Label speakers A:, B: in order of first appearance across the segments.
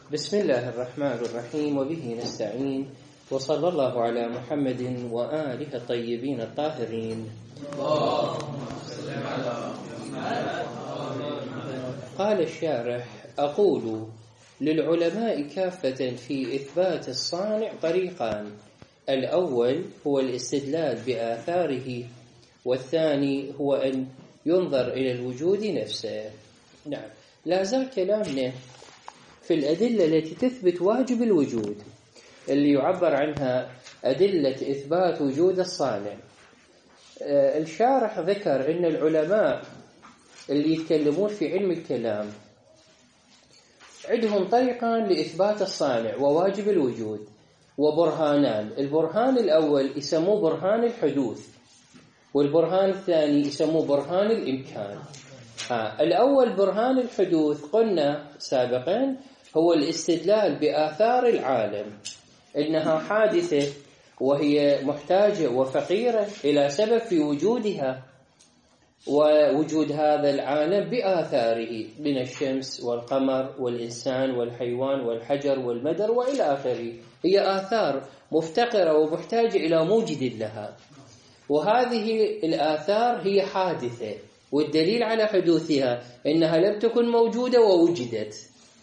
A: بسم الله الرحمن الرحيم وبه نستعين وصلى الله على محمد وآله الطيبين الطاهرين. قال الشارح: أقول للعلماء كافة في إثبات الصانع طريقان: الأول هو الاستدلال بآثاره، والثاني هو أن ينظر إلى الوجود نفسه. نعم، لا زال كلامنا في الأدلة التي تثبت واجب الوجود اللي يعبر عنها أدلة إثبات وجود الصانع. الشارح ذكر أن العلماء اللي يتكلمون في علم الكلام عندهم طريقان لإثبات الصانع وواجب الوجود وبرهانان. البرهان الأول يسموه برهان الحدوث، والبرهان الثاني يسموه برهان الإمكان. الأول برهان الحدوث قلنا سابقا هو الاستدلال بآثار العالم إنها حادثة وهي محتاجة وفقيرة إلى سبب في وجودها، ووجود هذا العالم بآثاره من الشمس والقمر والإنسان والحيوان والحجر والمدر وإلى آخره. هي آثار مفتقرة ومحتاجة إلى موجد لها، وهذه الآثار هي حادثة، والدليل على حدوثها إنها لم تكن موجودة ووجدت،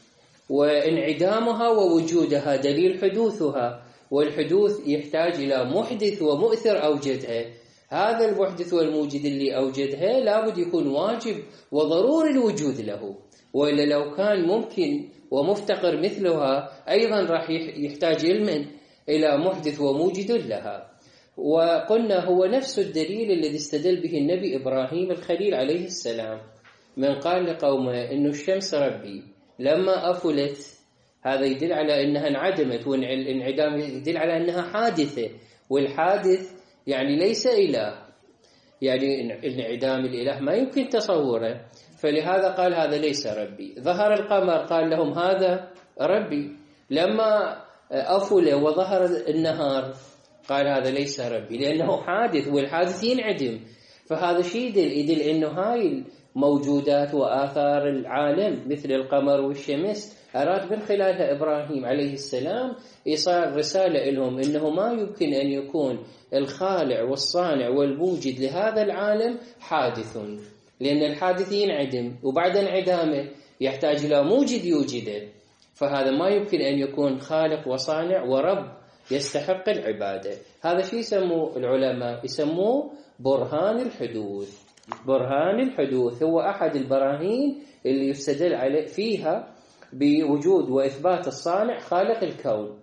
A: وانعدامها ووجودها دليل حدوثها، والحدوث يحتاج إلى محدث ومؤثر أوجدها. هذا المحدث والموجد اللي أوجدها لابد يكون واجب وضروري الوجود له، وإلا لو كان ممكن ومفتقر مثلها أيضا راح يحتاج علما إلى محدث وموجد لها. وقلنا هو نفس الدليل الذي استدل به النبي إبراهيم الخليل عليه السلام من قال لقومه إنه الشمس ربي لما أفلت. هذا يدل على أنها انعدمت، والانعدام يدل على أنها حادثة، والحادث يعني ليس إله، يعني انعدام الإله ما يمكن تصوره، فلهذا قال هذا ليس ربي. ظهر القمر قال لهم هذا ربي، لما أفل وظهر النهار قال هذا ليس ربي، لأنه حادث والحادث ينعدم. فهذا شيء يدل أنه هاي الموجودات وآثار العالم مثل القمر والشمس أراد من خلالها إبراهيم عليه السلام إيصال رسالة لهم أنه ما يمكن أن يكون الخالق والصانع والموجد لهذا العالم حادث، لأن الحادث ينعدم، وبعد انعدامه يحتاج إلى موجد يوجده، فهذا ما يمكن أن يكون خالق وصانع ورب يستحق العبادة. هذا شيء يسموه العلماء يسموه برهان الحدوث. برهان الحدوث هو أحد البراهين اللي يستدل عليه فيها بوجود وإثبات الصانع خالق الكون.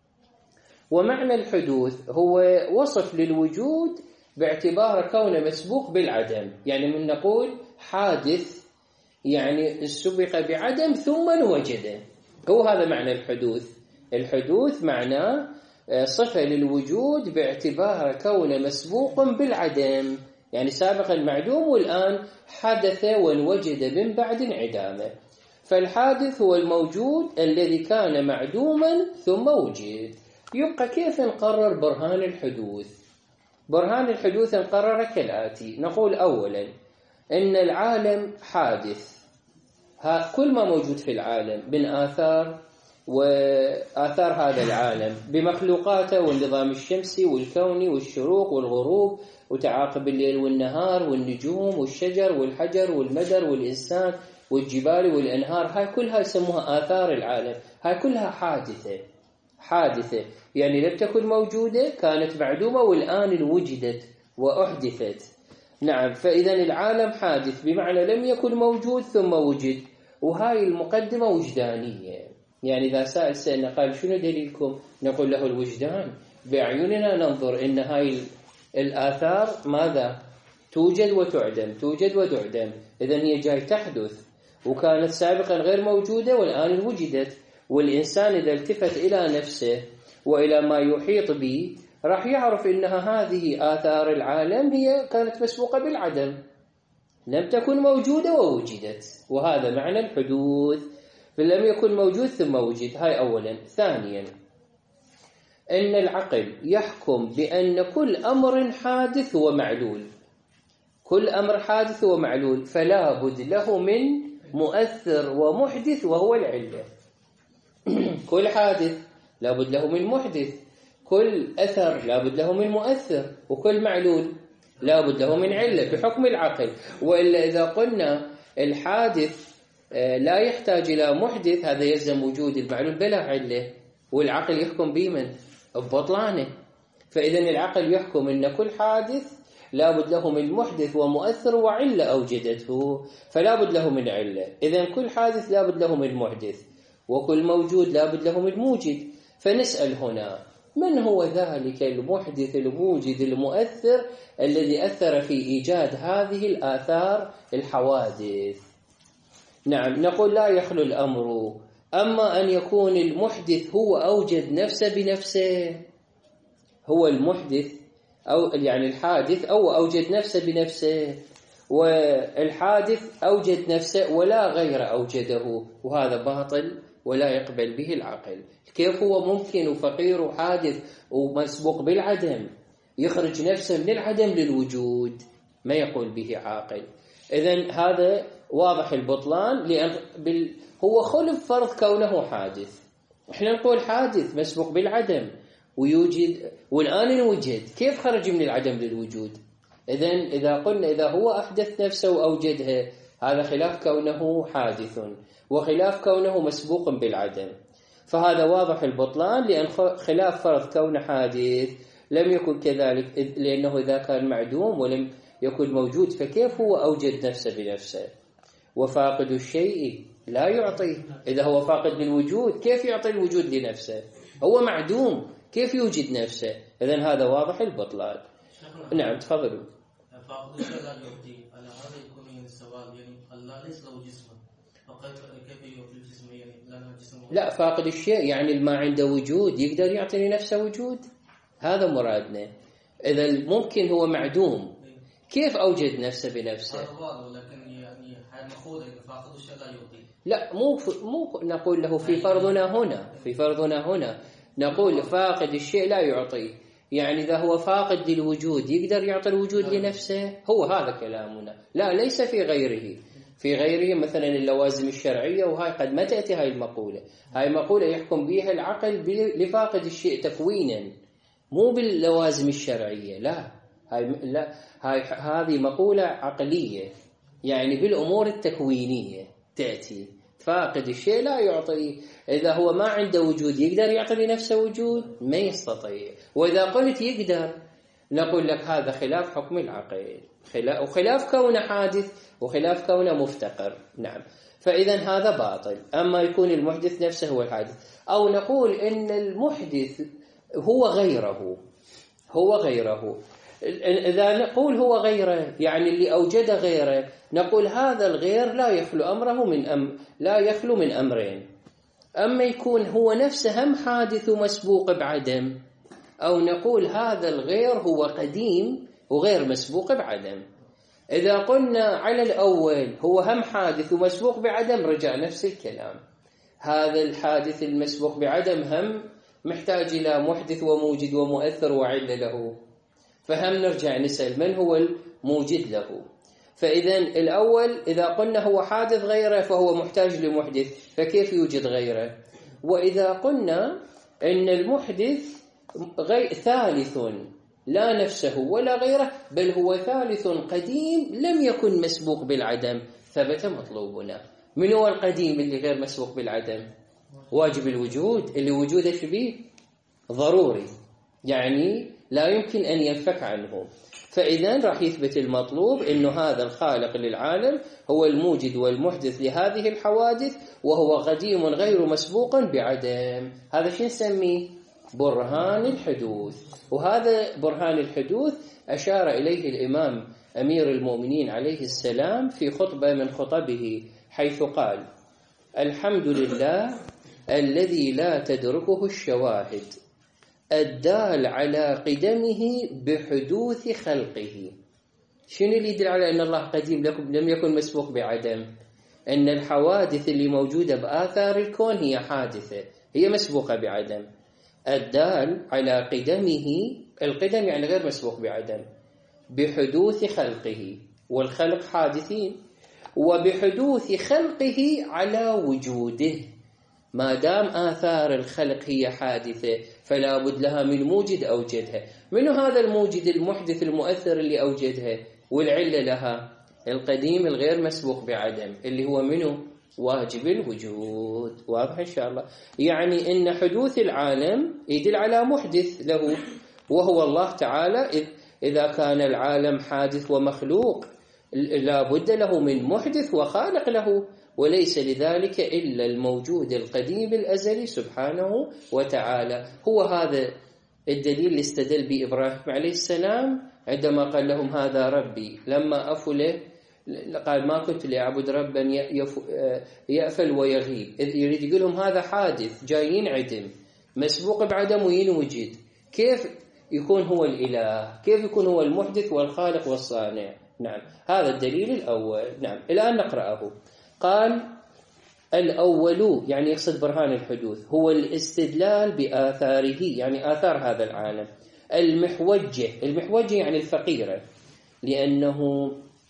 A: ومعنى الحدوث هو وصف للوجود باعتبار كونه مسبوق بالعدم، يعني من نقول حادث يعني سبق بعدم ثم وجده، هو هذا معنى الحدوث. الحدوث معناه صفة للوجود باعتبار كونه مسبوق بالعدم، يعني سابقا معدوم والآن حدث وانوجد من بعد انعدامه. فالحادث هو الموجود الذي كان معدوما ثم وجد. يبقى كيف نقرر برهان الحدوث؟ برهان الحدوث نقرر كالآتي: نقول أولا إن العالم حادث، كل ما موجود في العالم من آثار وآثار هذا العالم بمخلوقاته والنظام الشمسي والكوني والشروق والغروب وتعاقب الليل والنهار والنجوم والشجر والحجر والمدر والإنسان والجبال والأنهار، هاي كلها يسموها آثار العالم. هاي كلها حادثة يعني لم تكن موجودة، كانت معدومة والآن وجدت وأحدثت. نعم، فإذا العالم حادث بمعنى لم يكن موجود ثم وجد، وهاي المقدمة وجدانية. يعني إذا سأل سألنا قال شنو دليلكم؟ نقول له الوجدان، بأعيننا ننظر إن هاي الآثار ماذا؟ توجد وتعدم، توجد وتعدم، إذن هي جاي تحدث، وكانت سابقا غير موجودة والآن وجدت. والإنسان إذا التفت إلى نفسه وإلى ما يحيط به راح يعرف إنها هذه آثار العالم هي كانت مسبوقة بالعدم، لم تكن موجودة ووجدت، وهذا معنى الحدوث. فلم يكن موجود ثم وجد. هاي أولا. ثانيا أن العقل يحكم بأن كل أمر حادث ومعلول، كل أمر حادث ومعلول، فلا بد له من مؤثر ومحدث وهو العلة. كل حادث لابد له من محدث، كل أثر لابد له من مؤثر، وكل معلول لابد له من علة بحكم العقل. وإلا إذا قلنا الحادث لا يحتاج إلى محدث، هذا يلزم وجود المعلول بلا علة، والعقل يحكم بمن؟ ببطلانه. فإذا العقل يحكم أن كل حادث لابد له من محدث ومؤثر وعلة أوجدته، فلا بد له من علة. إذا كل حادث لابد له من محدث، وكل موجود لابد له من موجد. فنسأل هنا من هو ذلك المحدث الموجد المؤثر الذي أثر في إيجاد هذه الآثار الحوادث؟ نعم، نقول لا يخلو الأمر. أما أن يكون المحدث هو أوجد نفسه بنفسه، هو المحدث أو يعني الحادث أو أوجد نفسه بنفسه، والحادث أوجد نفسه ولا غير أوجده، وهذا باطل ولا يقبل به العقل. كيف هو ممكن وفقير وحادث ومسبوق بالعدم يخرج نفسه من العدم للوجود؟ ما يقول به عاقل. إذن هذا واضح البطلان، لأن هو خلف فرض كونه حادث. إحنا نقول حادث مسبوق بالعدم ويوجد، والآن وجد، كيف خرج من العدم للوجود؟ إذن إذا قلنا إذا هو أحدث نفسه وأوجدها، هذا خلاف كونه حادث وخلاف كونه مسبوق بالعدم، فهذا واضح البطلان، لأن خلاف فرض كونه حادث لم يكن كذلك، لأنه إذا كان معدوم ولم يكن موجود فكيف هو أوجد نفسه بنفسه؟ وفاقد الشيء لا يعطيه. إذا هو فاقد للوجود كيف يعطي الوجود لنفسه؟ هو معدوم، كيف يوجد نفسه؟ إذن هذا واضح البطلان. نعم تفضلوا.
B: فاقد الشيء لا يعطيه، على هذا يكون يعني السؤال، يعني الله ليس له جسم، فكيف يعطي الجسم؟ يعني لنا جسم.
A: لا، فاقد الشيء يعني ما عنده وجود يقدر يعطي لنفسه وجود، هذا مرادنا. إذا ممكن هو معدوم كيف أوجد نفسه بنفسه؟
B: لكن يعني هذا مقولة فاقد الشيء لا يعطيه.
A: لا، مو نقول له في فرضنا هنا نقول فاقد الشيء لا يعطيه، يعني إذا هو فاقد للوجود يقدر يعطي الوجود لنفسه، هو هذا كلامنا. لا، ليس في غيره. في غيره مثلا اللوازم الشرعية، وهاي قد ما تأتي هاي المقولة. هاي مقولة يحكم بها العقل لفاقد الشيء تكوينا، مو باللوازم الشرعية. لا، هذه مقولة عقلية، يعني بالأمور التكوينية تأتي. فاقد الشيء لا يعطي، إذا هو ما عنده وجود يقدر يعطي لنفسه وجود؟ ما يستطيع. وإذا قلت يقدر نقول لك هذا خلاف حكم العقل، وخلاف كونه حادث وخلاف كونه مفتقر. نعم، فإذا هذا باطل. أما يكون المحدث نفسه هو الحادث، أو نقول إن المحدث هو غيره. إذا نقول هو غيره يعني اللي أوجد غيره، نقول هذا الغير لا يخلو من أمرين. أما يكون هو نفسه هم حادث ومسبوق بعدم، أو نقول هذا الغير هو قديم وغير مسبوق بعدم. إذا قلنا على الأول هو هم حادث ومسبوق بعدم، رجع نفس الكلام. هذا الحادث المسبوق بعدم هم محتاج إلى محدث وموجد ومؤثر وعلة له، فهم نرجع نسأل من هو الموجد له. فإذا الأول إذا قلنا هو حادث غيره فهو محتاج لمحدث، فكيف يوجد غيره؟ وإذا قلنا إن المحدث ثالث لا نفسه ولا غيره، بل هو ثالث قديم لم يكن مسبوق بالعدم، ثبت مطلوبنا. من هو القديم اللي غير مسبوق بالعدم؟ واجب الوجود، اللي وجوده شبيه ضروري، يعني لا يمكن أن ينفك عنه. فإذا راح يثبت المطلوب إنه هذا الخالق للعالم هو الموجد والمحدث لهذه الحوادث، وهو قديم غير مسبوق بعدم. هذا شو نسميه؟ برهان الحدوث. وهذا برهان الحدوث أشار إليه الإمام أمير المؤمنين عليه السلام في خطبة من خطبه، حيث قال: الحمد لله الذي لا تدركه الشواهد الدال على قدمه بحدوث خلقه. شنو اللي يدل على أن الله قديم لم يكن مسبوق بعدم؟ أن الحوادث اللي موجودة بآثار الكون هي حادثة، هي مسبوقة بعدم. الدال على قدمه، القدم يعني غير مسبوق بعدم، بحدوث خلقه، والخلق حادثين، وبحدوث خلقه على وجوده. ما دام آثار الخلق هي حادثة فلا بد لها من موجد أوجدها. من هذا الموجد المحدث المؤثر اللي أوجدها؟ والعلة لها القديم الغير مسبوق بعدم، اللي هو منه واجب الوجود. واضح إن شاء الله؟ يعني إن حدوث العالم يدل على محدث له وهو الله تعالى. إذا كان العالم حادث ومخلوق لا بد له من محدث وخالق له، وليس لذلك إلا الموجود القديم الأزلي سبحانه وتعالى. هو هذا الدليل اللي استدل به إبراهيم عليه السلام عندما قال لهم هذا ربي، لما أفله قال ما كنت لأعبد ربا يأفل ويغيب. إذ يريد يقول لهم هذا حادث جاي ينعدم مسبوق بعدم وينوجد، كيف يكون هو الإله؟ كيف يكون هو المحدث والخالق والصانع؟ نعم، هذا الدليل الأول. نعم، الآن نقرأه. قال الأول يعني يقصد برهان الحدوث هو الاستدلال بآثاره، يعني آثار هذا العالم. المحوجة يعني الفقيرة، لأنه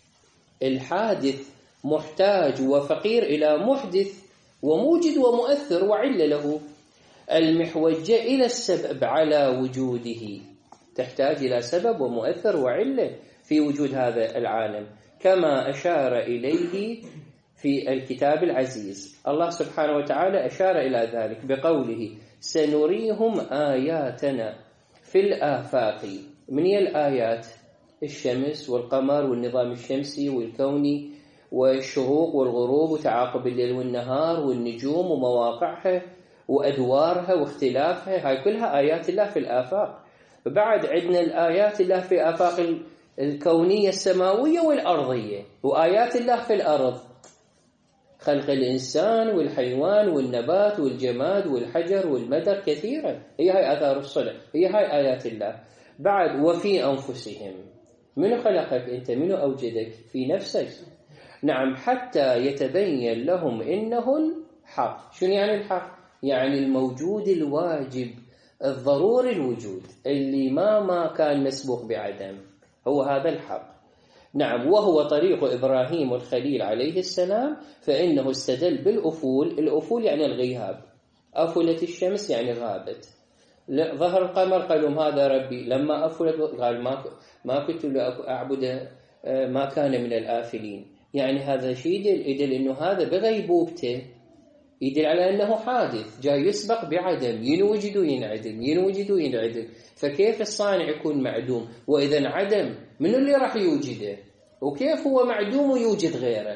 A: الحادث محتاج وفقير إلى محدث وموجد ومؤثر وعلة له. المحوجة إلى السبب على وجوده، تحتاج إلى سبب ومؤثر وعلة في وجود هذا العالم، كما أشار إليه في الكتاب العزيز. الله سبحانه وتعالى أشار إلى ذلك بقوله سنريهم آياتنا في الآفاق. من هي الآيات؟ الشمس والقمر والنظام الشمسي والكوني والشروق والغروب وتعاقب الليل والنهار والنجوم ومواقعها وأدوارها واختلافها، هاي كلها آيات الله في الآفاق. بعد عندنا الآيات الله في الآفاق الكونية السماوية والأرضية، وآيات الله في الأرض، خلق الإنسان والحيوان والنبات والجماد والحجر والمدر كثيرا، هي هاي آثار الصنع، هي هاي آيات الله. بعد وفي أنفسهم، من خلقك أنت؟ من أوجدك؟ في نفسك. نعم، حتى يتبين لهم إنه الحق. شنو يعني الحق؟ يعني الموجود الواجب الضروري الوجود اللي ما كان مسبوق بعدم، هو هذا الحق. نعم، وهو طريق إبراهيم الخليل عليه السلام، فإنه استدل بالأفول. الأفول يعني الغياب، أفلت الشمس يعني غابت. ظهر القمر قالوا هذا ربي، لما أفلت قال ما كنت أعبد ما كان من الآفلين. يعني هذا شيء يدل إنه هذا بغيبوبته، يدل على أنه حادث جاي يسبق بعدم، ينوجد وينعدم ينوجد وينعدم. فكيف الصانع يكون معدوم؟ وإذا انعدم من اللي راح يوجده؟ وكيف هو معدوم ويوجد غيره؟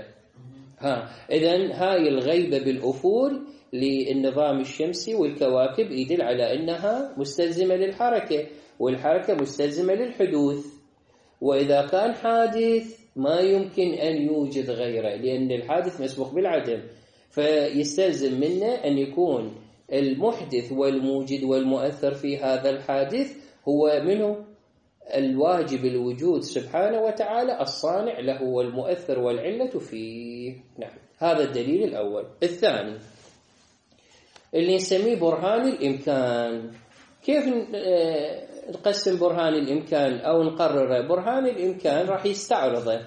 A: إذن هاي الغيبة بالأفول للنظام الشمسي والكواكب يدل على أنها مستلزمة للحركة، والحركة مستلزمة للحدوث. وإذا كان حادث ما يمكن أن يوجد غيره، لأن الحادث مسبوق بالعدم، فيستلزم منه أن يكون المحدث والموجد والمؤثر في هذا الحادث هو منه الواجب الوجود سبحانه وتعالى الصانع له والمؤثر والعلة فيه. نعم، هذا الدليل الأول. الثاني اللي نسميه برهان الإمكان. كيف نقسم برهان الإمكان أو نقرره؟ برهان الإمكان راح يستعرضه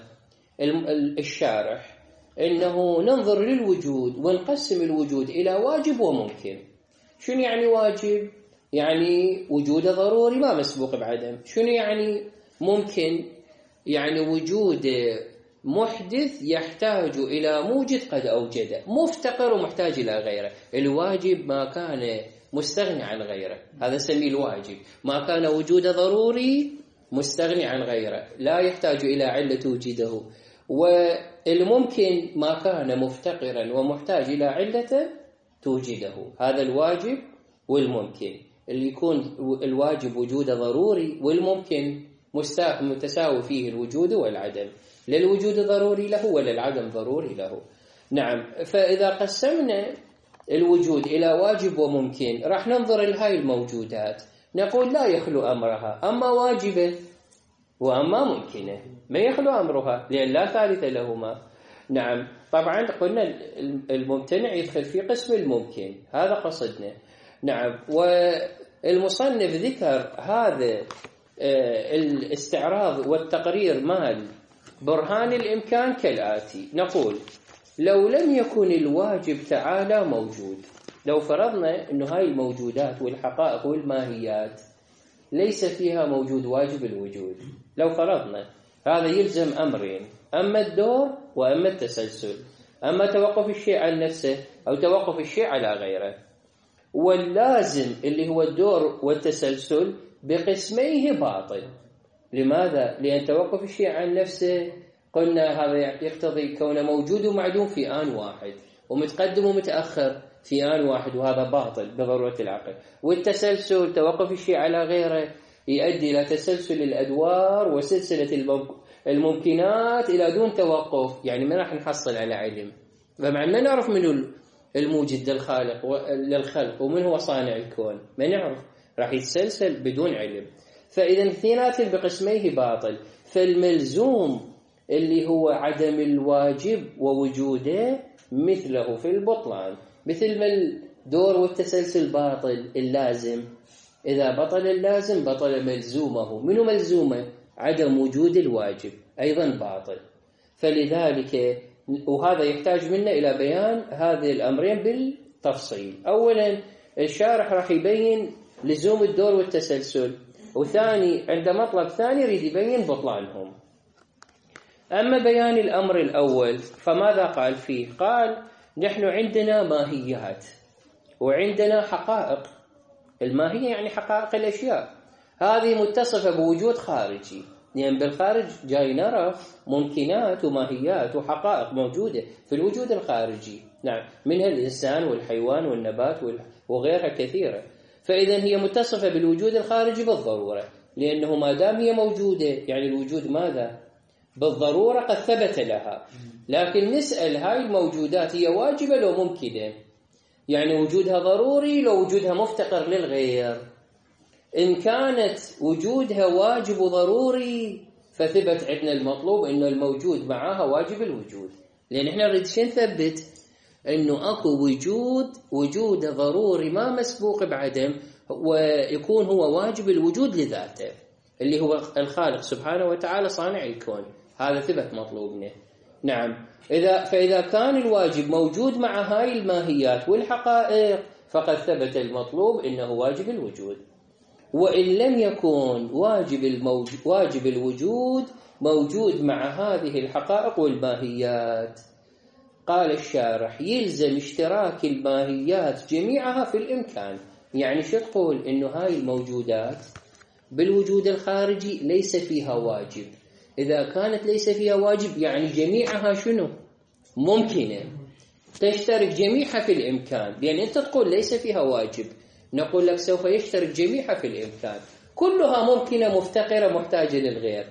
A: الشارح، إنه ننظر للوجود ونقسم الوجود إلى واجب وممكن. شنو يعني واجب؟ يعني وجود ضروري ما مسبوق بعدم. شنو يعني ممكن؟ يعني وجود محدث يحتاج إلى موجد قد أوجده، مفتقر ومحتاج إلى غيره. الواجب ما كان مستغني عن غيره، هذا سميه الواجب. ما كان وجود ضروري مستغني عن غيره، لا يحتاج إلى علة توجده. والممكن ما كان مفتقرا ومحتاج إلى علة توجده، هذا الواجب والممكن. اللي يكون الواجب وجود ضروري والممكن متساوي فيه الوجود والعدم، لا الوجود ضروري له ولا العدم ضروري له. نعم، فإذا قسمنا الوجود إلى واجب وممكن راح ننظر لهاي الموجودات نقول لا يخلو أمرها، أما واجبة وأما ممكنة ما يخلو أمرها، لأن لا ثالث لهما. نعم، طبعا قلنا الممتنع يدخل في قسم الممكن، هذا قصدنا. نعم، والمصنف ذكر هذا الاستعراض والتقرير مال برهان الإمكان كالآتي. نقول لو لم يكن الواجب تعالى موجود، لو فرضنا أنه هاي الموجودات والحقائق والماهيات ليس فيها موجود واجب الوجود، لو فرضنا هذا يلزم أمرين، أما الدور وأما التسلسل، أما توقف الشيء عن نفسه أو توقف الشيء على غيره. واللازم اللي هو الدور والتسلسل بقسميه باطل. لماذا؟ لأن توقف الشيء عن نفسه قلنا هذا يقتضي كونه موجود ومعدوم في آن واحد، ومتقدم ومتأخر في آن واحد، وهذا باطل بضرورة العقل. والتسلسل توقف الشيء على غيره يؤدي إلى تسلسل الأدوار وسلسلة الممكنات إلى دون توقف، يعني ما راح نحصل على علم. فمعنى ما نعرف منه الموجد للخلق ومن هو صانع الكون، ما نعرف، راح يتسلسل بدون علم. فإذا اثنينات بقسميه باطل. فالملزوم اللي هو عدم الواجب ووجوده مثله في البطلان، مثل ما الدور والتسلسل باطل، اللازم إذا بطل اللازم بطل ملزومه. منه ملزومه؟ عدم وجود الواجب أيضا باطل. فلذلك وهذا يحتاج منا إلى بيان هذه الأمرين بالتفصيل. أولا الشارح راح يبين لزوم الدور والتسلسل، وثاني عند مطلب ثاني يريد يبين بطلانهم. أما بيان الأمر الأول فماذا قال فيه؟ قال نحن عندنا ماهيات وعندنا حقائق. الماهية يعني حقائق الأشياء، هذه متصفة بوجود خارجي، يعني بالخارج جاي نرى ممكنات وماهيات وحقائق موجودة في الوجود الخارجي، نعم، منها الإنسان والحيوان والنبات وغيرها كثيرة. فإذا هي متصفة بالوجود الخارجي بالضرورة، لأنه ما دام هي موجودة يعني الوجود ماذا؟ بالضرورة قد ثبت لها. لكن نسأل هاي الموجودات هي واجبة لو ممكنة؟ يعني وجودها ضروري لو وجودها مفتقر للغير. إن كانت وجودها واجب وضروري فثبت عندنا المطلوب إنه الموجود معها واجب الوجود، لأن إحنا نريد نثبت إنه أكو وجود ضروري ما مسبوق بعدم، ويكون هو واجب الوجود لذاته اللي هو الخالق سبحانه وتعالى صانع الكون. هذا ثبت مطلوبنا. نعم، فإذا كان الواجب موجود مع هاي الماهيات والحقائق فقد ثبت المطلوب إنه واجب الوجود. وإن لم يكن واجب الوجود موجود مع هذه الحقائق والماهيات، قال الشارح يلزم اشتراك الماهيات جميعها في الإمكان. يعني شو تقول؟ إنه هاي الموجودات بالوجود الخارجي ليس فيها واجب. إذا كانت ليس فيها واجب يعني جميعها شنو؟ ممكنة، تشترك جميعها في الإمكان. لأن أنت تقول ليس فيها واجب، نقول لك سوف يشترك جميعها في الإمكان، كلها ممكنة مفتقرة محتاجة للغير،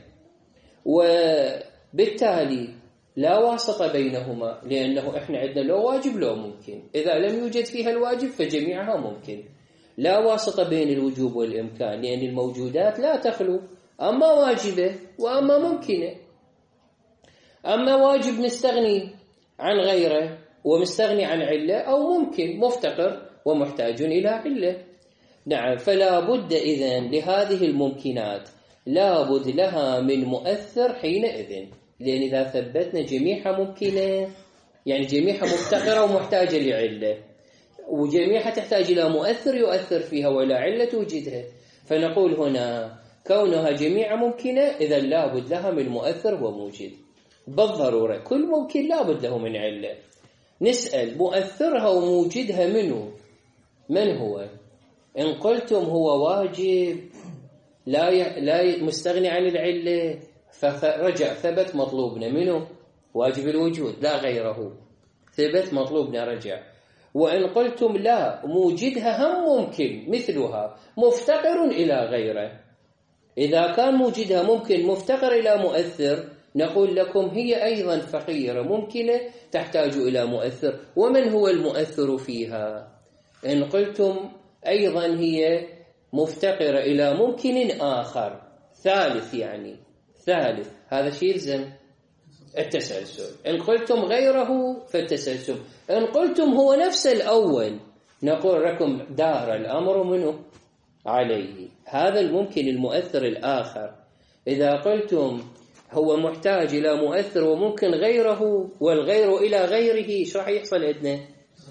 A: وبالتالي لا واسطة بينهما، لأنه إحنا عندنا لو واجب لو ممكن. إذا لم يوجد فيها الواجب فجميعها ممكن، لا واسطة بين الوجوب والإمكان، لأن الموجودات لا تخلو، أما واجبة وأما ممكنة. أما واجب مستغني عن غيره ومستغني عن علة، أو ممكن مفتقر ومحتاج إلى علة. نعم، فلا بد إذن لهذه الممكنات لا بد لها من مؤثر حينئذ، لأن إذا ثبتنا جميعها ممكنة يعني جميعها مفتقرة ومحتاجة لعلة، وجميعها تحتاج إلى مؤثر يؤثر فيها ولا علة توجدها. فنقول هنا كونها جميعها ممكنة إذا لا بد لها من مؤثر وموجد بالضرورة. كل ممكن لا بد له من علة. نسأل مؤثرها وموجدها منه؟ من هو؟ إن قلتم هو واجب لا مستغني عن العلة فرجع ثبت مطلوبنا منه واجب الوجود لا غيره، ثبت مطلوبنا رجع. وإن قلتم لا موجدها هم ممكن مثلها مفتقر إلى غيره، إذا كان موجدها ممكن مفتقر إلى مؤثر نقول لكم هي أيضا فقيرة ممكنة تحتاج إلى مؤثر. ومن هو المؤثر فيها؟ إن قلتم أيضا هي مفتقرة إلى ممكن آخر ثالث، يعني ثالث، هذا شيء يلزم التسلسل. إن قلتم غيره فالتسلسل. إن قلتم هو نفس الأول نقول لكم دار الأمر منه عليه، هذا الممكن المؤثر الآخر. إذا قلتم هو محتاج إلى مؤثر وممكن غيره والغير إلى غيره، شو راح يحصل عندنا؟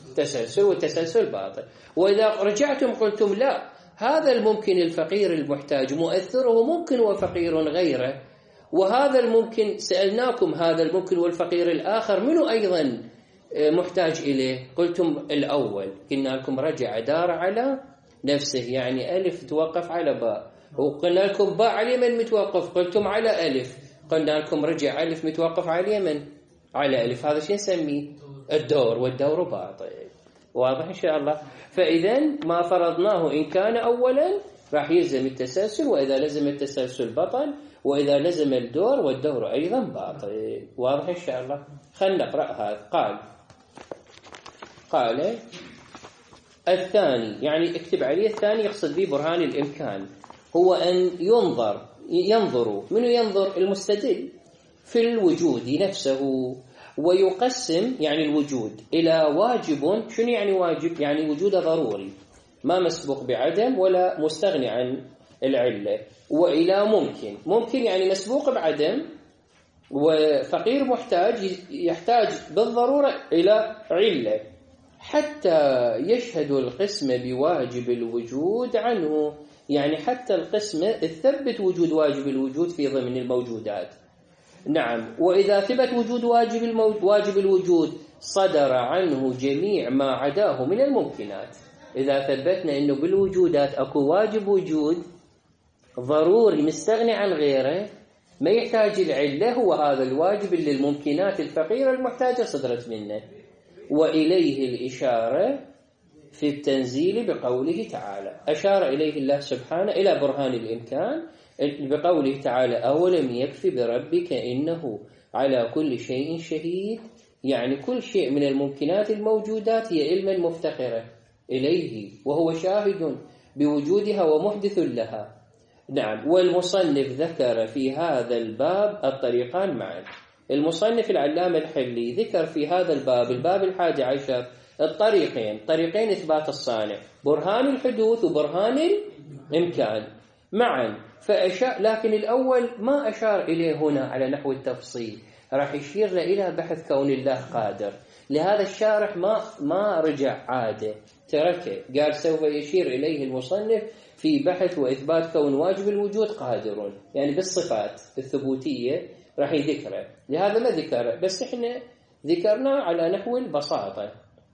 A: تسلسل، والتسلسل باطل. وإذا رجعتم قلتم لا، هذا الممكن الفقير المحتاج مؤثره ممكن وفقير غيره، وهذا الممكن سألناكم هذا الممكن والفقير الآخر منه أيضا محتاج إليه؟ قلتم الأول، قلنا لكم رجع دار على نفسه، يعني ألف توقف على باء، وقلنا لكم باء على اليمن متوقف، قلتم على ألف، قلنا لكم رجع ألف متوقف على اليمن على ألف، هذا شو نسميه؟ الدور، والدور باطل. واضح إن شاء الله؟ فإذا ما فرضناه إن كان أولا راح يلزم التسلسل، وإذا لزم التسلسل بطل، وإذا لزم الدور والدور أيضا باطل. واضح إن شاء الله؟ خلنا نقرأ هذا. قال الثاني، يعني اكتب عليه الثاني، يقصد به برهان الإمكان، هو أن ينظر من ينظر المستدل في الوجود نفسه، ويقسم يعني الوجود إلى واجب. شنو يعني واجب؟ يعني وجود ضروري ما مسبوق بعدم ولا مستغني عن العلة، وإلى ممكن يعني مسبوق بعدم، وفقير محتاج يحتاج بالضرورة إلى علة، حتى يشهد القسم بواجب الوجود عنه، يعني حتى القسم تثبت وجود واجب الوجود في ضمن الموجودات. نعم. وإذا ثبت وجود واجب الوجود صدر عنه جميع ما عداه من الممكنات. إذا ثبتنا أنه بالوجودات أكو واجب وجود ضروري مستغني عن غيره ما يحتاج العلة، هو هذا الواجب اللي الممكنات الفقيرة المحتاجة صدرت منه. وإليه الإشارة في التنزيل بقوله تعالى، أشار إليه الله سبحانه إلى برهان الإمكان بقوله تعالى أولم يكفي بربك إنه على كل شيء شهيد، يعني كل شيء من الممكنات الموجودات هي علما مفتقرة إليه، وهو شاهد بوجودها ومحدث لها. نعم. والمصنف ذكر في هذا الباب الطريقان معا. المصنف العلامة الحلي ذكر في هذا الباب 11 طريقين إثبات الصانع، برهان الحدوث وبرهان الإمكان معا. لكن الأول ما أشار إليه هنا على نحو التفصيل، راح يشير إلى بحث كون الله قادر. لهذا الشارح ما رجع عاده، تركه، قال سوف يشير إليه المصنف في بحث وإثبات كون واجب الوجود قادر، يعني بالصفات الثبوتية راح يذكره. لهذا ما ذكره، بس إحنا ذكرنا على نحو البساطة.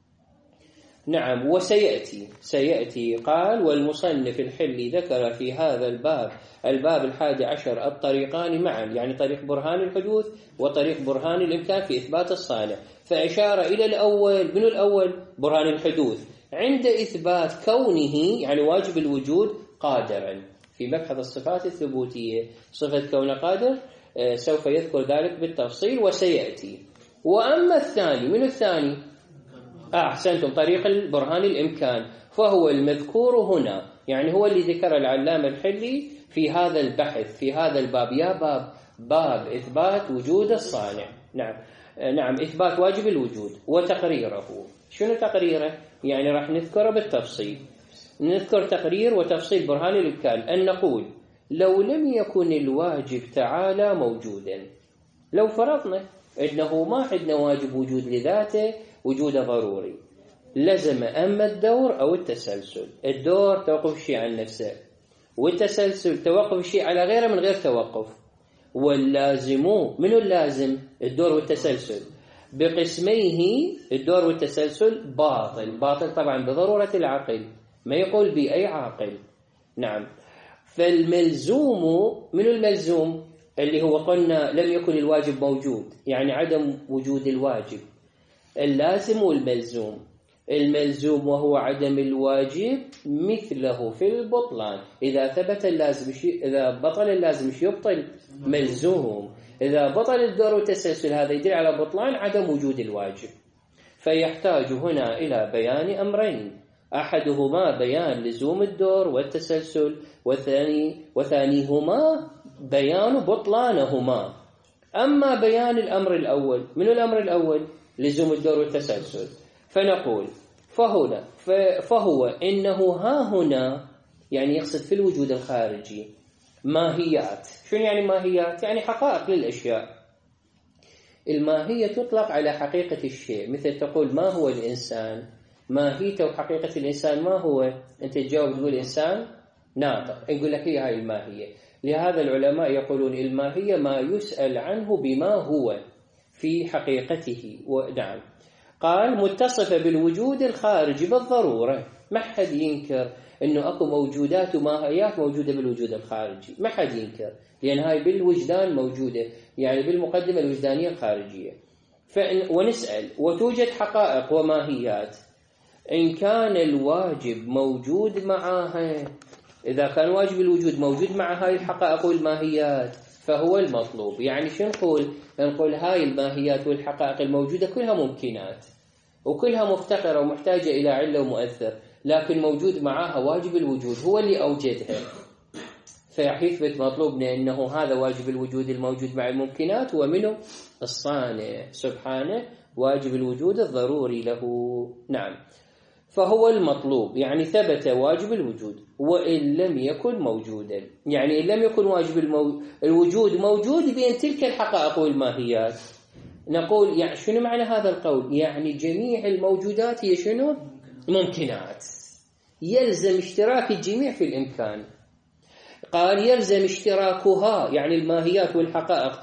A: نعم. وسيأتي قال والمصنف الحلي ذكر في هذا الباب 11 الطريقان معا، يعني طريق برهان الحدوث وطريق برهان الإمكان في إثبات الصانع. فأشار إلى الأول، من الأول برهان الحدوث عند إثبات كونه يعني واجب الوجود قادرا، في مبحث الصفات الثبوتية صفة كونه قادر سوف يذكر ذلك بالتفصيل وسيأتي. وأما الثاني، من الثاني أحسنتم، طريق البرهان الإمكان، فهو المذكور هنا، يعني هو اللي ذكر العلامة الحلي في هذا البحث في هذا الباب، يا باب إثبات وجود الصانع. نعم إثبات واجب الوجود وتقريره. شنو تقريره؟ يعني راح نذكره بالتفصيل، نذكر تقرير وتفصيل برهان الإمكان. أن نقول لو لم يكن الواجب تعالى موجودا، لو فرضنا إنه ما عندنا واجب وجود لذاته وجود ضروري، لزم أما الدور أو التسلسل. الدور توقف الشيء عن نفسه، والتسلسل توقف الشيء على غيره من غير توقف. واللازم من اللازم الدور والتسلسل بقسميه، الدور والتسلسل باطل طبعا بضرورة العقل، ما يقول بأي عاقل. نعم. فالملزوم من الملزوم اللي هو قلنا لم يكن الواجب موجود، يعني عدم وجود الواجب. اللازم والملزوم، الملزوم وهو عدم الواجب مثله في البطلان، إذا ثبت اللازم شيء، إذا بطل اللازم شيء يبطل ملزوم، إذا بطل الدور والتسلسل هذا يدل على بطلان عدم وجود الواجب. فيحتاج هنا إلى بيان أمرين، أحدهما بيان لزوم الدور والتسلسل، وثانيهما بيان بطلانهما. أما بيان الأمر الأول، من الأمر الأول لزوم الدور والتسلسل، فنقول فهو إنه ها هنا، يعني يقصد في الوجود الخارجي، ماهيات. شنو يعني ماهيات؟ يعني حقائق للأشياء. الماهية تطلق على حقيقة الشيء، مثل تقول ما هو الإنسان، ماهيته وحقيقة الإنسان ما هو؟ أنت تجاوب تقول إنسان ناطق، نقول لك هي هاي الماهية. لهذا العلماء يقولون الماهية ما يسأل عنه بما هو في حقيقته. ونعم، قال متصفة بالوجود الخارجي بالضرورة. ما حد ينكر أنه أكو موجودات وماهيات موجودة بالوجود الخارجي، ما حد ينكر، لأن هاي بالوجدان موجودة، يعني بالمقدمة الوجدانية الخارجية. ونسأل وتوجد حقائق وماهيات، إن كان الواجب موجود معها، إذا كان واجب الوجود موجود مع هاي الحقائق والماهيات فهو المطلوب. يعني شو نقول هاي الماهيات والحقائق الموجودة كلها ممكنات وكلها مفتقرة ومحتاجة إلى علة ومؤثر، لكن موجود معها واجب الوجود هو اللي أوجدها، فيثبت مطلوبنا أنه هذا واجب الوجود الموجود مع الممكنات، ومنه الصانع سبحانه واجب الوجود الضروري له. نعم، فهو المطلوب، يعني ثبت واجب الوجود وإن لم يكن موجودا، يعني إن لم يكن واجب الوجود موجود بين تلك الحقائق والماهيات. نقول يعني شنو معنى هذا القول؟ يعني جميع الموجودات هي شنو؟ ممكنات، يلزم اشتراك الجميع في الإمكان. قال يلزم اشتراكها، يعني الماهيات والحقائق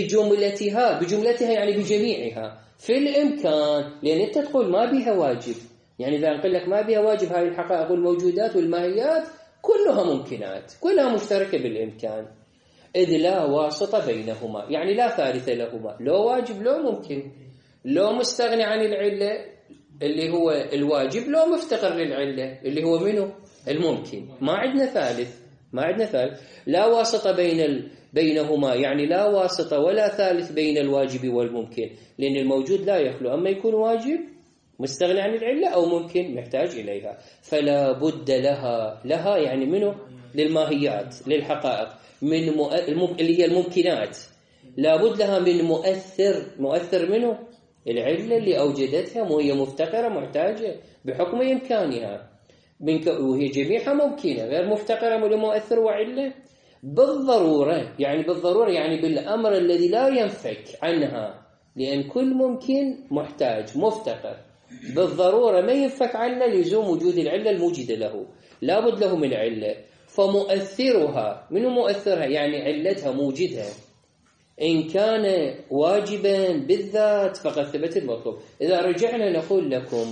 A: بجملتها يعني بجميعها في الإمكان، لأن أنت تقول ما بها واجب، يعني إذا نقول لك ما بها واجب هاي الحقائق والموجودات والماهيات كلها ممكنات، كلها مشتركة بالإمكان، إذ لا واسطة بينهما، يعني لا ثالث لهما، لو واجب لو ممكن، لو مستغني عن العلة اللي هو الواجب، لو مفتقر للعلة اللي هو منه الممكن، ما عندنا ثالث. لا واسطة بينهما، يعني لا واسطة ولا ثالث بين الواجب والممكن، لأن الموجود لا يخلو، أما يكون واجب مستغني عن العلة أو ممكن محتاج إليها، فلا بد لها يعني منه للماهيات للحقائق من اللي هي الممكنات، لا بد لها من مؤثر منه العلة اللي أوجدتها، وهي مفتقرة محتاجة بحكم إمكانها، وهي جميعها ممكنة غير مفتقرة ولا مؤثر وعلة بالضرورة، يعني بالأمر الذي لا ينفك عنها، لأن كل ممكن محتاج مفتقر بالضرورة ما ينفك عنه لزوم وجود العلة الموجدة له، لا بد له من علة. فمؤثرها، منه مؤثرها يعني علتها موجدها، إن كان واجبا بالذات فقد ثبت المطلوب. إذا رجعنا نقول لكم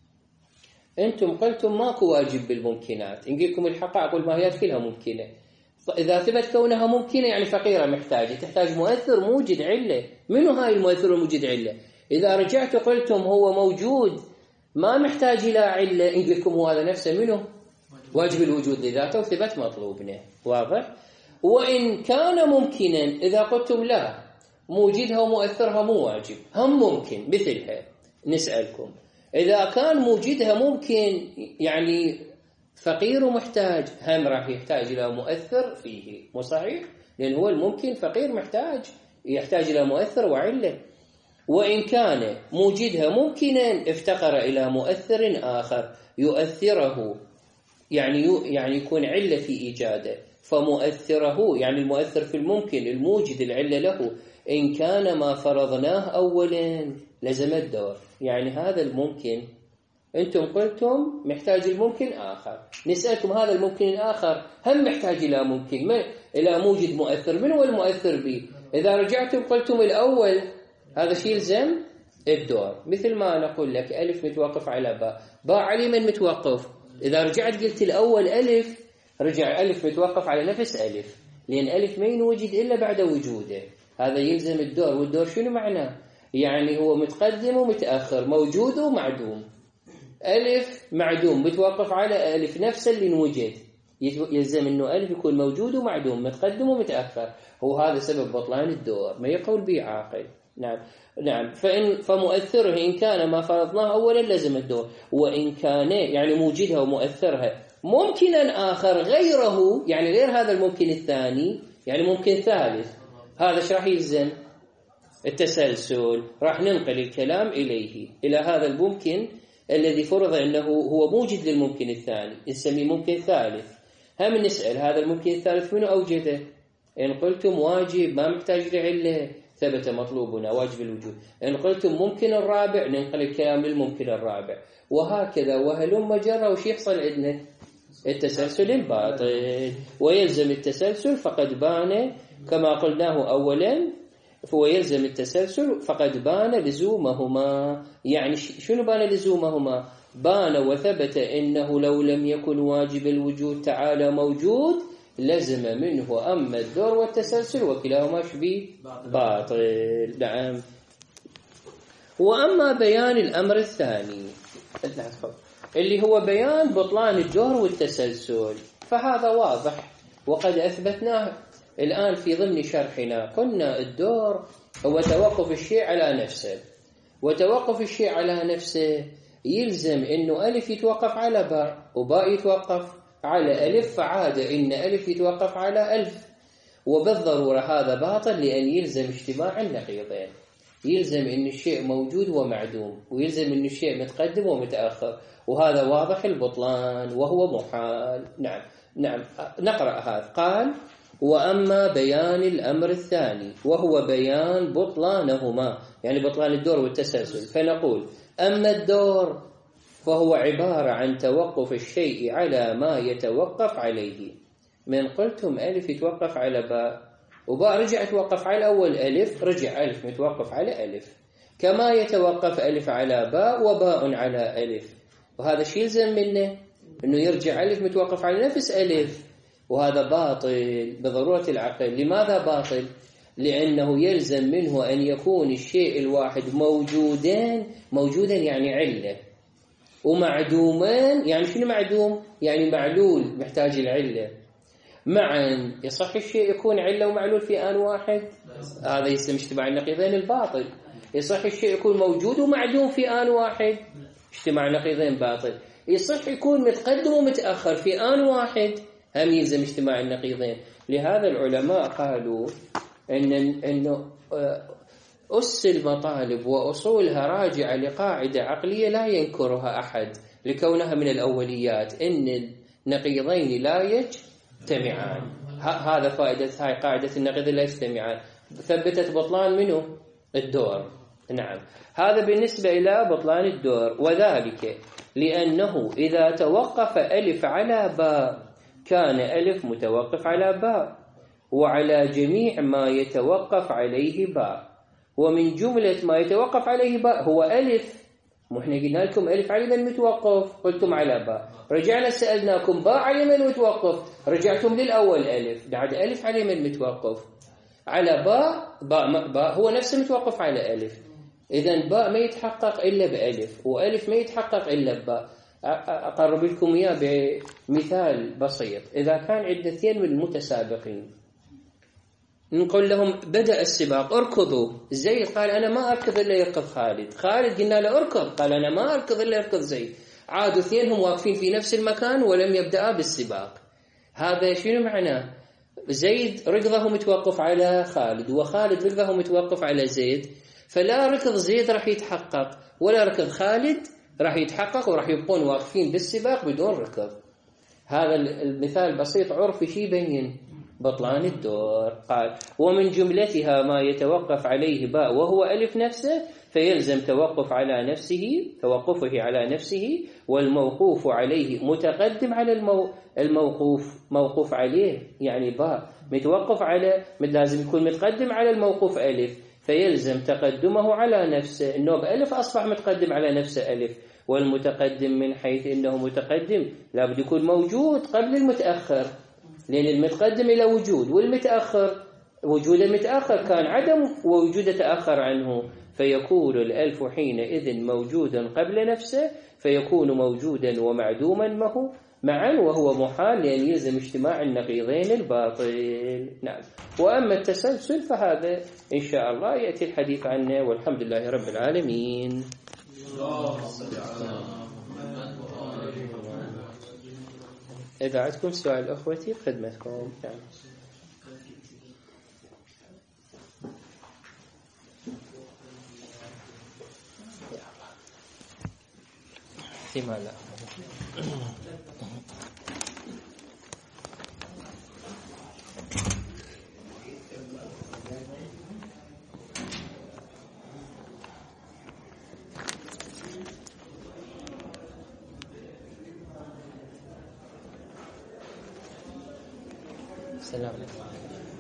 A: أنتم قلتم ماكو واجب بالممكنات، نقولكم الحقائق والماهيات كلها ممكنة، إذا ثبت كونها ممكنة يعني فقيرة محتاجة، تحتاج مؤثر موجد علة، منو هاي المؤثر الموجد علة؟ إذا رجعت قلتم هو موجود ما محتاج إلى علة، نقولكم هو هذا نفسه منو؟ واجب الوجود لذاته وثبت مطلوبنا. واضح؟ وإن كان ممكنا، إذا قلتم لا موجدها ومؤثرها مو واجب هم ممكن مثلها، نسألكم إذا كان موجدها ممكن يعني فقير ومحتاج، هم راح يحتاج إلى مؤثر فيه، مو صحيح؟ لأن هو الممكن فقير يحتاج إلى مؤثر وعلة. وإن كان موجدها ممكنا افتقر إلى مؤثر آخر يؤثره، يعني يكون علة في إيجاده، فمؤثره يعني المؤثر في الممكن الموجد العلة له، إن كان ما فرضناه أولا لزم الدور. يعني هذا الممكن أنتم قلتم محتاج الممكن آخر، نسألكم هذا الممكن الآخر هم محتاج إلى ممكن إلى موجد مؤثر منه والمؤثر به. إذا رجعتم قلتم الأول هذا شيء يلزم الدور، مثل ما نقول لك ألف متوقف على باء علي من متوقف، إذا رجعت قلت الأول ألف رجع ألف متوقف على نفس ألف، لأن ألف ما ينوجد إلا بعد وجوده، هذا يلزم الدور. والدور شنو معناه؟ يعني هو متقدم ومتأخر، موجود ومعدوم. ألف معدوم متوقف على ألف نفس اللي نوجد، يلزم أنه ألف يكون موجود ومعدوم متقدم ومتأخر، هو هذا سبب بطلان الدور، ما يقول به عاقل. نعم. فمؤثره إن كان ما فرضناه أولا لزم الدور، وإن كان يعني موجدها ومؤثرها ممكنا آخر غيره، يعني غير هذا الممكن الثاني، يعني ممكن ثالث، هذا ايش راح يلزم؟ التسلسل، راح ننقل الكلام إلى هذا الممكن الذي فرض أنه هو موجد للممكن الثاني، نسميه ممكن ثالث. هم نسأل هذا الممكن الثالث منه أوجده؟ إن قلتم واجب ما محتاج لعلة، ثبت مطلوبنا واجب الوجود. إن قلتم ممكن الرابع ننقل الكلام للممكن الرابع، وهكذا وهلم جرى. وش يحصل عندنا؟ التسلسل الباطل، ويلزم التسلسل فقد بان كما قلناه أولا، فهو يلزم التسلسل فقد بان لزومهما. يعني شنو بان لزومهما؟ بان وثبت إنه لو لم يكن واجب الوجود تعالى موجود لزم منه أما الدور والتسلسل وكلاهما شبيه باطل. نعم. وأما بيان الأمر الثاني اللي هو بيان بطلان الدور والتسلسل فهذا واضح وقد أثبتناه الآن في ضمن شرحنا. قلنا الدور هو توقف الشيء على نفسه، وتوقف الشيء على نفسه يلزم إنه ألف يتوقف على باء وباء يتوقف على ألف، فعادة إن ألف يتوقف على ألف، وبالضرورة هذا باطل لأن يلزم اجتماع النقيضين. يلزم إن الشيء موجود ومعدوم، ويلزم إن الشيء متقدم ومتأخر، وهذا واضح البطلان وهو محال. نعم نقرأ هذا. قال: وأما بيان الأمر الثاني وهو بيان بطلانهما، يعني بطلان الدور والتسلسل، فنقول: أما الدور فهو عبارة عن توقف الشيء على ما يتوقف عليه. من قلتم ألف يتوقف على باء وباء رجع يتوقف على أول ألف، رجع ألف متوقف على ألف، كما يتوقف ألف على باء وباء على ألف. وهذا شيء يلزم منه أنه يرجع ألف متوقف على نفس ألف، وهذا باطل بضرورة العقل. لماذا باطل؟ لأنه يلزم منه أن يكون الشيء الواحد موجودا يعني علة، ومعدومان يعني شنو معدوم؟ يعني معلول محتاج العلة معا. يصح الشيء يكون علة ومعلول في آن واحد؟ هذا يسمى اجتماع النقيضين الباطل. يصح الشيء يكون موجود ومعدوم في آن واحد؟ اجتماع النقيضين باطل. يصح يكون متقدم ومتأخر في آن واحد؟ هم يلزم اجتماع النقيضين. لهذا العلماء قالوا إنه أس المطالب وأصولها راجعة لقاعدة عقلية لا ينكرها أحد لكونها من الأوليات، إن النقيضين لا يجتمعان. هذا فائدة هاي قاعدة النقيضين لا يجتمعان. ثبتت بطلان منه الدور. نعم. هذا بالنسبة إلى بطلان الدور، وذلك لأنه إذا توقف ألف على باء كان ألف متوقف على باء وعلى جميع ما يتوقف عليه باء، ومن جملة ما يتوقف عليه باء هو ألف. وإحنا قلنا لكم ألف على من متوقف، قلتم على باء، رجعنا سألناكم باء على من متوقف، رجعتم للأول ألف، بعد ألف على من متوقف على باء هو نفسه متوقف على ألف. إذن باء ما يتحقق إلا بألف، وألف ما يتحقق إلا بباء. أقرب لكم إياه بمثال بسيط. إذا كان عندنا اثنين من المتسابقين نقول لهم بدأ السباق اركضوا، زيد قال أنا ما أركض إلا يركض خالد، خالد قلنا له اركض قال أنا ما أركض إلا يركض زيد، عادوا اثنينهم واقفين في نفس المكان ولم يبدأ بالسباق. هذا شنو معناه؟ زيد ركضه متوقف على خالد، وخالد ركضه متوقف على زيد، فلا ركض زيد راح يتحقق ولا ركض خالد راح يتحقق، وراح يبقون واقفين بالسباق بدون ركض. هذا المثال بسيط عرفي شي يبين بطلان الدور. قال: ومن جملتها ما يتوقف عليه باء وهو ألف نفسه، فيلزم توقفه على نفسه، والموقوف عليه متقدم على الموقوف عليه، يعني باء متوقف على لازم يكون متقدم على الموقوف ألف، فيلزم تقدمه على نفسه. إنه بألف أصبح متقدم على نفسه ألف، والمتقدم من حيث إنه متقدم لابد يكون موجود قبل المتأخر، لأن المتقدم إلى وجود، والمتأخر وجود المتأخر كان عدم ووجود تأخر عنه، فيكون الألف حينئذ موجودا قبل نفسه، فيكون موجودا ومعدوما معا، وهو محال لأن يلزم اجتماع النقيضين الباطل. نعم. وأما التسلسل فهذا إن شاء الله يأتي الحديث عنه، والحمد لله رب العالمين. إذا عندكم سؤال أخوتي بخدمتكم. يعني احتمال السلام.